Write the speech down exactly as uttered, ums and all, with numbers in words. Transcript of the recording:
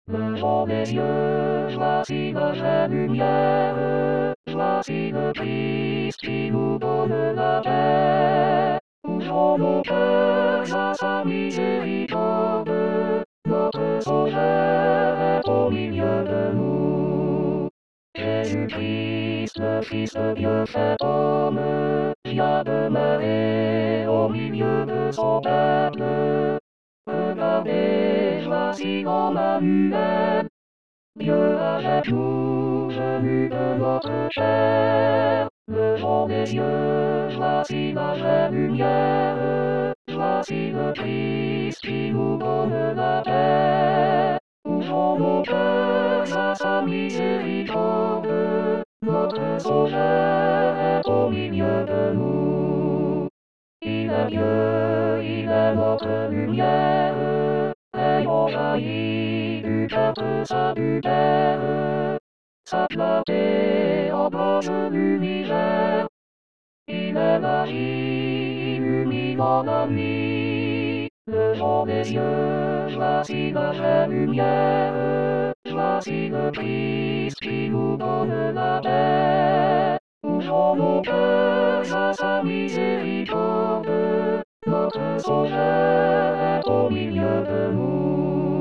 Levons les yeux, voici la vraie lumière. Voici le Christ qui nous donne la paix. Ouvrons nos cœurs à sa miséricorde. Notre Sauveur est au milieu de nous. Jésus-Christ, le Fils de Dieu fait homme, vient demeurer au milieu de son peuple. Regardez, voici Emmanuel, Dieu avec nous, venu de notre chair. Levons les yeux, voici la vraie lumière. Voici le Christ qui nous donne la paix. Ouvrons nos cœurs à sa miséricorde. Notre Sauveur est au milieu de nous. Il est Dieu, il est notre lumière. Ayons jailli du cœur de sa Père. Sa clarté embrase l'univers. Il est la vie, illuminant la nuit. Levons les yeux, voici la vraie lumière. Voici le Christ qui nous donne la paix. Ouvrons nos cœurs à sa miséricorde. Notre Sauveur est au milieu de nous.